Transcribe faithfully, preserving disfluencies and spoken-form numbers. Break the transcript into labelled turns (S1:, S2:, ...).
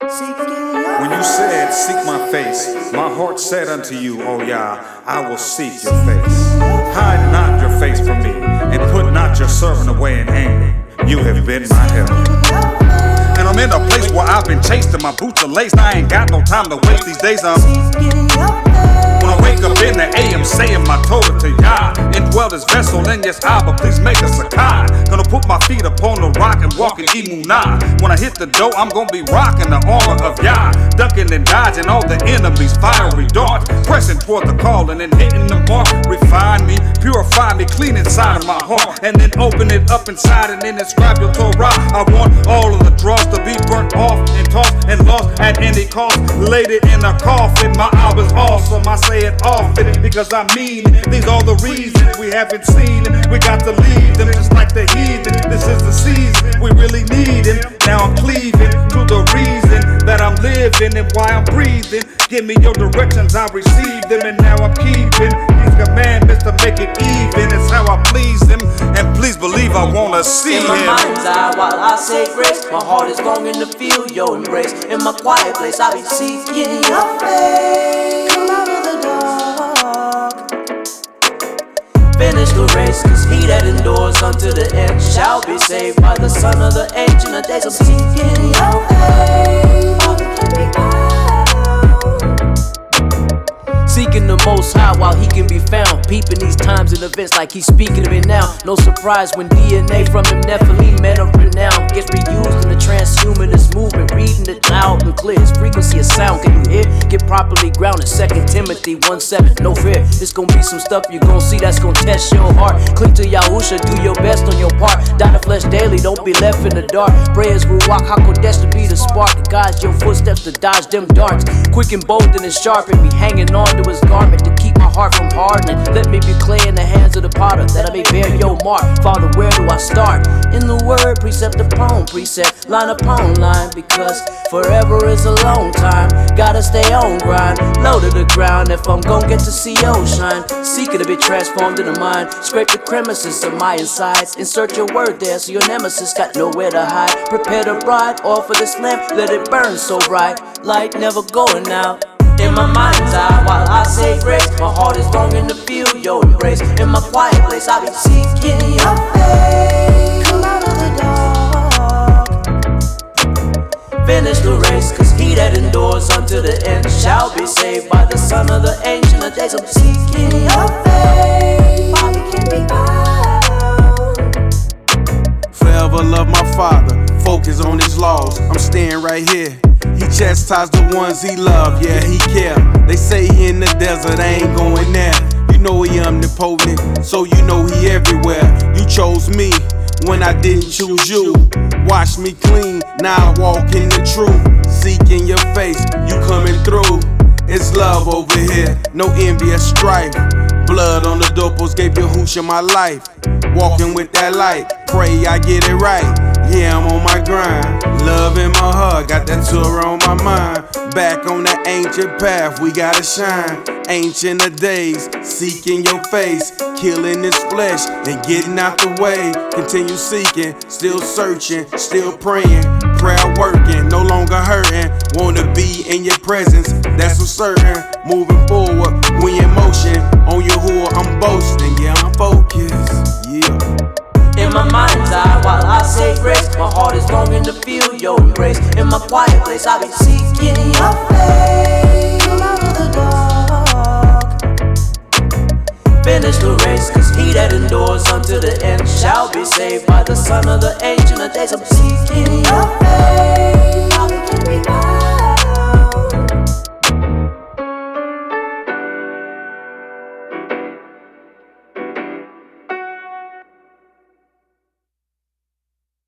S1: When you said, seek my face, my heart said unto you, oh Yah, I will seek your face. Hide not your face from me, and put not your servant away in anger. You have been my help. And I'm in a place where I've been chased and my boots are laced. I ain't got no time to waste these days. I'm When I wake up in the A M saying my Torah to Yah, indwell this vessel and yes Abba, please make us a Kai. Gonna put my feet upon the rock and walk in Emunah. When I hit the dough, I'm gonna be rocking the armor of Yah, ducking and dodging all the enemy's fiery darts, pressing toward the calling and hitting the mark. Refine me, purify me, clean inside of my heart, and then open it up inside and then inscribe your Torah. I want all of the dross to be burnt off and tossed and lost at any cost. Laid it in a coffin, my Abba's awesome. I say it often because I mean it. These are the reasons we haven't seen him. We got to leave them just like the heathen. This is the season we really need him. Now I'm cleaving to the reason that I'm living and why I'm breathing. Give me your directions, I receive them, and now I'm keeping these commandments to make it even. It's how I please him, and please believe I wanna see him.
S2: In my mind's eye while I say grace, my heart is longing to feel your embrace. In my quiet place I be seeking your face. Come out of the dark, finish the race, cause he that endures unto the end shall be saved by the Son of the Ancient of Days. I'm seeking your face, seeking the Most High while he can be found, peeping these times and events like he's speaking of it now. No surprise when D N A from him Nephilim, men of renown, gets reused in the transhumanist movement. Reading it loud and clear, his frequency of sound, can you hear? Get properly grounded, Second Timothy one seven, no fear. It's gonna be some stuff you gon' see that's gonna test your heart. Cling to Yahusha, do your best on your part. Die to flesh daily, don't be left in the dark. Prayers will walk, HaKodesh to be the spark that guides your footsteps to dodge them darts. Quick and bold and sharp, and be hanging on to his garment to keep my heart from hardening. Let me be clay in the hands of the potter, that I may bear your mark. Father, where do I start? In the word, precept upon precept, line upon line, because forever is a long time. Gotta stay on grind, low to the ground if I'm gon' get to see your shine. Seeking to be transformed in the mind, scrape the crevices of my insides. Insert your word there so your nemesis got nowhere to hide. Prepare the bride, offer this lamp, let it burn so bright, light never going out. In my mind's eye while I say grace, my heart is longing to feel your embrace. In my quiet place I be seeking your face. Come out of the dark, finish the race, cause he that endures unto the end shall be saved by the Son of the Ancient of Days. I'm seeking your face, Bobby can be found.
S3: Forever love my Father, focus on his laws. I'm staying right here. He chastised the ones he loved, yeah, he care. They say he in the desert, I ain't going there. You know he omnipotent, so you know he everywhere. You chose me when I didn't choose you. Wash me clean, now I walk in the truth. Seeking your face, you coming through. It's love over here, no envious strife. Blood on the doorpost gave Yahusha my life. Walking with that light, pray I get it right. Yeah, I'm on my grind, love in my heart, got that Torah on my mind. Back on that ancient path, we gotta shine. Ancient of days, seeking your face, killing this flesh and getting out the way. Continue seeking, still searching, still praying. Prayer working, no longer hurting. Wanna be in your presence, that's for certain. Moving forward, we in motion. On Yahuwah, I'm boasting, yeah, I'm focused, yeah.
S2: In my mind's eye while I say grace, my heart is longing to feel your embrace. In my quiet place I be seeking your face. Come out of the dark, finish the race, cause he that endures unto the end shall be saved by the Son of the Ancient of Days. I'm seeking your